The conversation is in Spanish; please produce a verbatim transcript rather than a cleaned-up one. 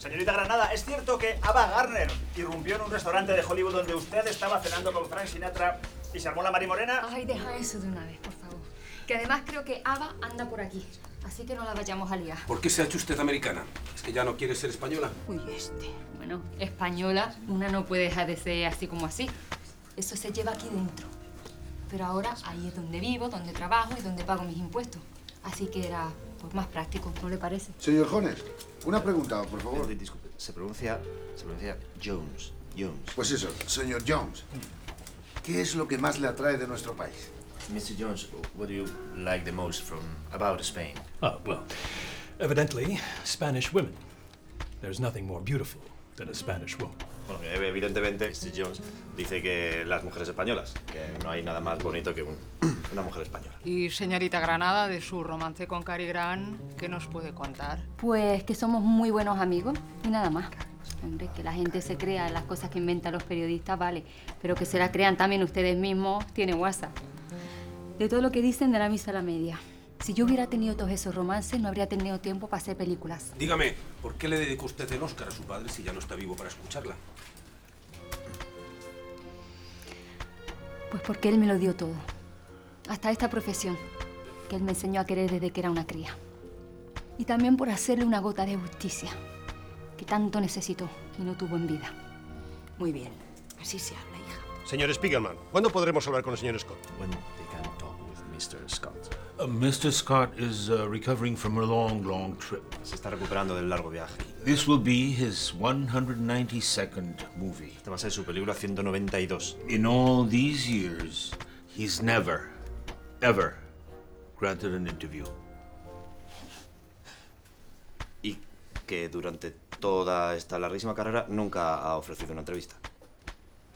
Señorita Granada, ¿es cierto que Ava Gardner irrumpió en un restaurante de Hollywood donde usted estaba cenando con Frank Sinatra y se armó la marimorena? Ay, deja eso de una vez, por favor. Que además creo que Ava anda por aquí. Así que no la vayamos a liar. ¿Por qué se ha hecho usted americana? ¿Es que ya no quiere ser española? Uy, este. Bueno, española, una no puede dejar de ser así como así. Eso se lleva aquí dentro. Pero ahora ahí es donde vivo, donde trabajo y donde pago mis impuestos. Así que era pues, más práctico, ¿no le parece? Señor Jones, una pregunta, por favor. Eh, Disculpe, se pronuncia, se pronuncia Jones. Jones. Pues eso, señor Jones. ¿Qué es lo que más le atrae de nuestro país? mister Jones, what do you like the most from about Spain? Oh, well, evidently, Spanish women. There's nothing more beautiful than a Spanish woman. Bueno, evidentemente, mister Jones dice que las mujeres españolas, que no hay nada más bonito que un, una mujer española. Y señorita Granada, de su romance con Cary Grant, ¿qué nos puede contar? Pues que somos muy buenos amigos y nada más. Hombre, que la gente se crea las cosas que inventan los periodistas, vale. Pero que se las crean también ustedes mismos, tiene WhatsApp. De todo lo que dicen de la misa a la media. Si yo hubiera tenido todos esos romances, no habría tenido tiempo para hacer películas. Dígame, ¿por qué le dedicó usted el Oscar a su padre si ya no está vivo para escucharla? Pues porque él me lo dio todo. Hasta esta profesión, que él me enseñó a querer desde que era una cría. Y también por hacerle una gota de justicia, que tanto necesitó y no tuvo en vida. Muy bien, así se habla, hija. Señor Spiegelman, ¿cuándo podremos hablar con el señor Scott? When they can talk with mister Scott. Uh, mister Scott is uh, recovering from a long, long trip. Se está recuperando del largo viaje. This will be his one hundred ninety-second movie. Esta va a ser su película ciento noventa y dos. In all these years, he's never, ever granted an interview. Y que durante toda esta larguísima carrera nunca ha ofrecido una entrevista.